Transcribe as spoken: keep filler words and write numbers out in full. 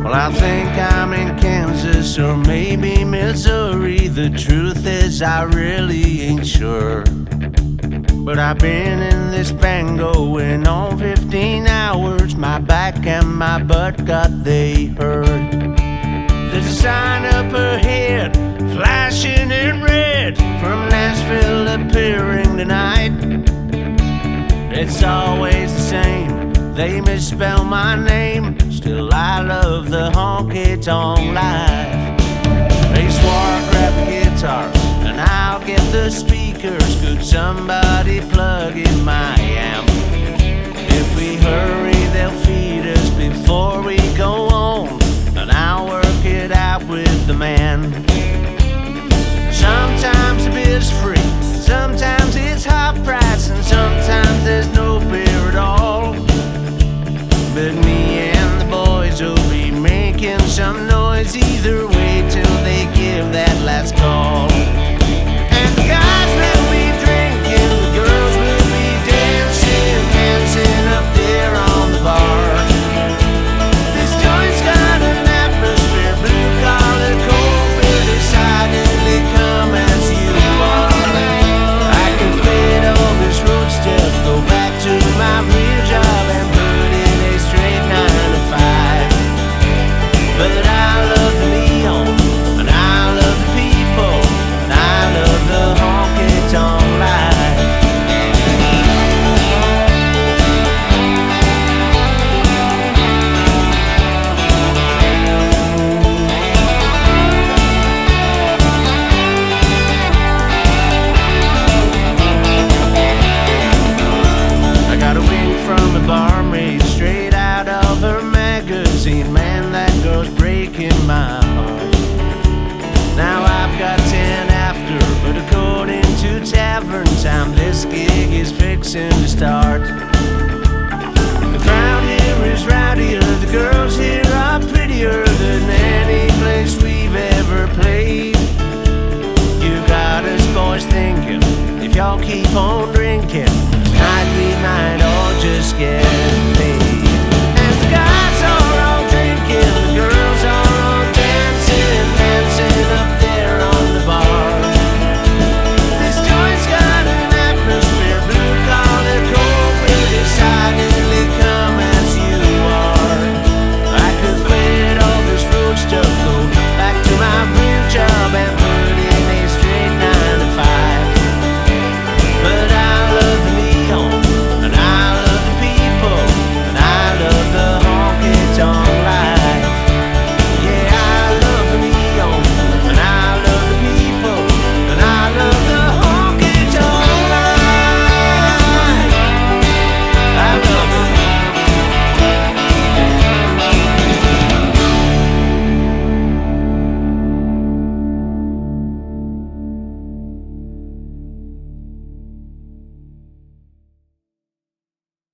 Well, I think I'm in Kansas or maybe Missouri. The truth is I really ain't sure, but I've been in this van going on fifteen hours. My back and my butt got they hurt. There's a sign up ahead, flashing in red, from Nashville appearing tonight. It's always the same, they misspell my name. Still I love the honky-tonk life. They swore grab the guitar and I'll get the speakers. Could somebody plug in my amp? If we hurry they'll feed us before we go home, and I'll work it out with the man. Sometimes the beer's free, sometimes it's half price, and sometimes there's no beer at all. But me and the boys will be making some noise either way till they give that last call. And the guys will be drinking, the girls will be dancing, dancing up there on the bar. This joint's got an atmosphere, blue collar, cold beer, decidedly come as you are. I can quit all this road stuff, go back to my real job and put in a straight nine to five. But I love the neon, and I love the people, and I love the honky-tonk life. I got a wink from a barmaid straight out of her magazine. Man, that girl's breaking my heart. Now I've got ten after, but according to tavern time, this gig is fixing to start. The crowd here is rowdier, the girls here are prettier than any place we've ever played. You got us boys thinking, if y'all keep on drinking,